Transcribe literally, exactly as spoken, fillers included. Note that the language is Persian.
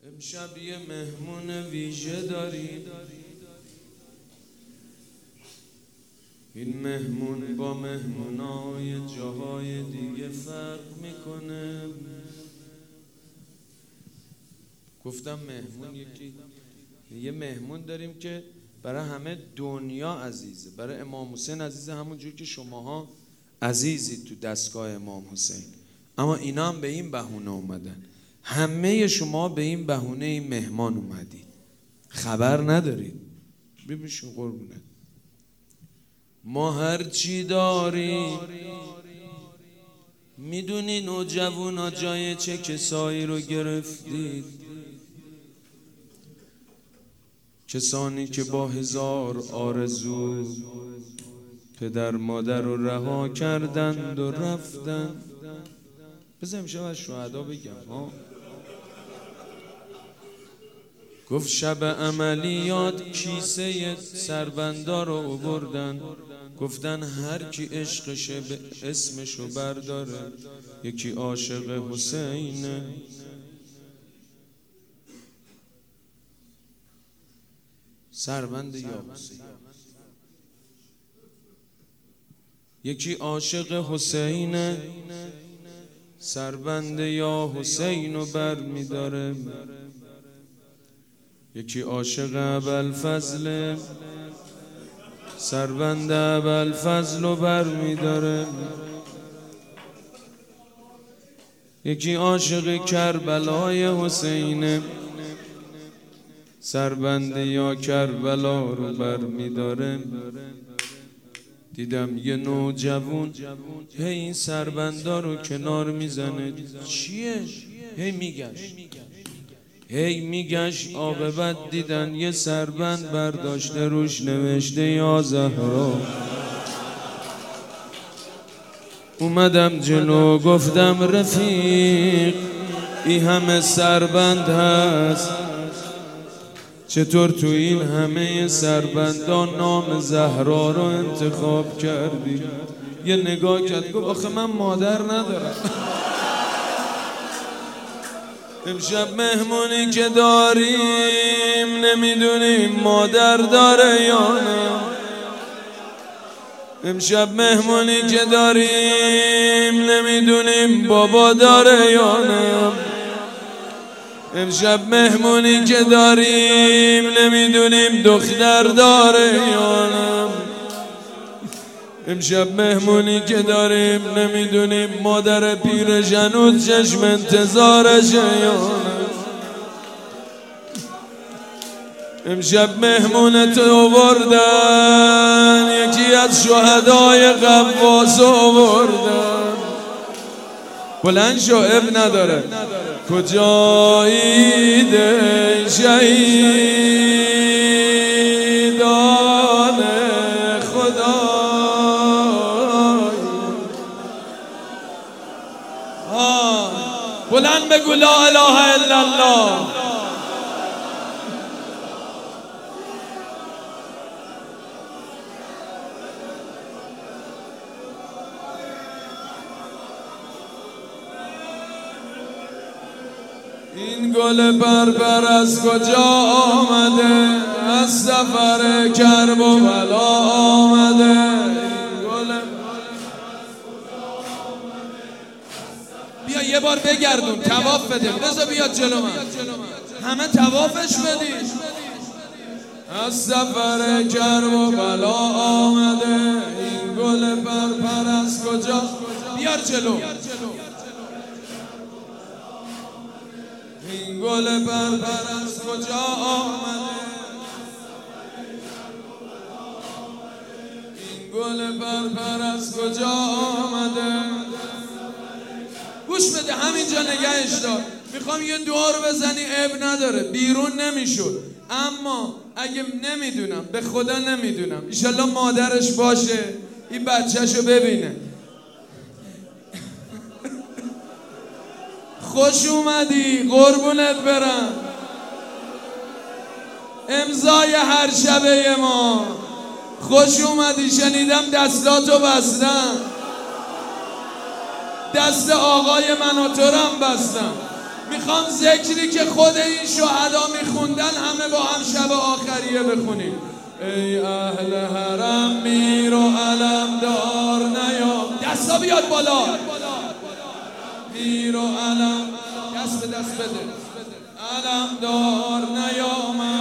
امشب یه مهمون ویژه داریم. این مهمون با مهمونای جاهای دیگه فرق میکنه. گفتم مهمون یکی یه مهمون داریم که برای همه دنیا عزیزه، برای امام حسین عزیزه، همون جور که شماها عزیزی تو دستگاه امام حسین. اما اینا هم به این بهونه اومدن، همه شما به این بهونه این مهمان اومدید، خبر ندارید. ببینشون قربونه، ما هر چی داریم میدونین و جوونا جای چه کسایی رو گرفتید؟ کسانی که با هزار آرزو پدر مادر رو رها کردند و رفتن. بذار امشب از شهدا بگم ها. گفت شب عملیات کیسه سربندا رو آوردن، گفتن هر کی عشقشه به اسمشو برداره، یکی عاشق حسینه. سربند یا حسین، یکی عاشق حسینه، سربند یا حسینو بر میداره. یکی عاشق ابوالفضل، سربند ابوالفضلو بر میداره. یکی عاشق کربلای حسینه، سربند یا کربلا رو بر میداره. دیدم یه نوجوون هی این سربندا رو کنار میزنه. چیه؟ هی میگشت هی میگشت عاقبت دیدن یه سربند برداشته روش نوشته یا زهرا. اومدم جلو گفتم رفیق این همه سربند هست، چطور تو این همه سربندان نام زهرا رو انتخاب کردی؟ یه نگاه کرد گفت آخه من مادر ندارم. امشب مهمونی که داریم نمیدونیم مادر داره یا نه. امشب مهمونی که داریم نمیدونیم بابا داره یا نه. امشب مهمونی که داریم نمیدونیم دختر داره یا نه. امشب مهمونی که داریم نمیدونیم مادر پیر جنود چشم انتظارشه یا نه. امشب مهمونت آوردن، یکی از شهدای قواس آوردن. بلند شو اب نداره. کجایی ده شهیدان خدا، بلند بگو لا اله الا الله. این گل بربر از کجا آمده؟ از سفر کرب و بلا آمده. بیا یه بار بگردون طواف بده. رضا بیاد جلو من، همه طوافش بدید. از سفر کرب و بلا آمده. این گل بربر از کجا؟ بیار جلو. این گل بربر از کجا آمده؟ این گل بربر از کجا آمده؟ گوش بده همینجا نگهش دار. میخوام یه دعا رو بزنی اب نداره، بیرون نمیشد. اما اگه نمیدونم، به خدا نمیدونم، ایشالله مادرش باشه این بچهشو ببینه. خوش اومدی قربونت برم. امضای هر شبه ما. خوش اومدی. شنیدم دستاتو بستم، دست آقای من و تو رم بستم. میخوام ذکری که خود این شهدا میخوندن همه با هم شب آخریه بخونیم. ای اهل حرم میر و علم دار نیام. دستا بیاد بالا. میر و علم دست به دست بده. علم دار نیام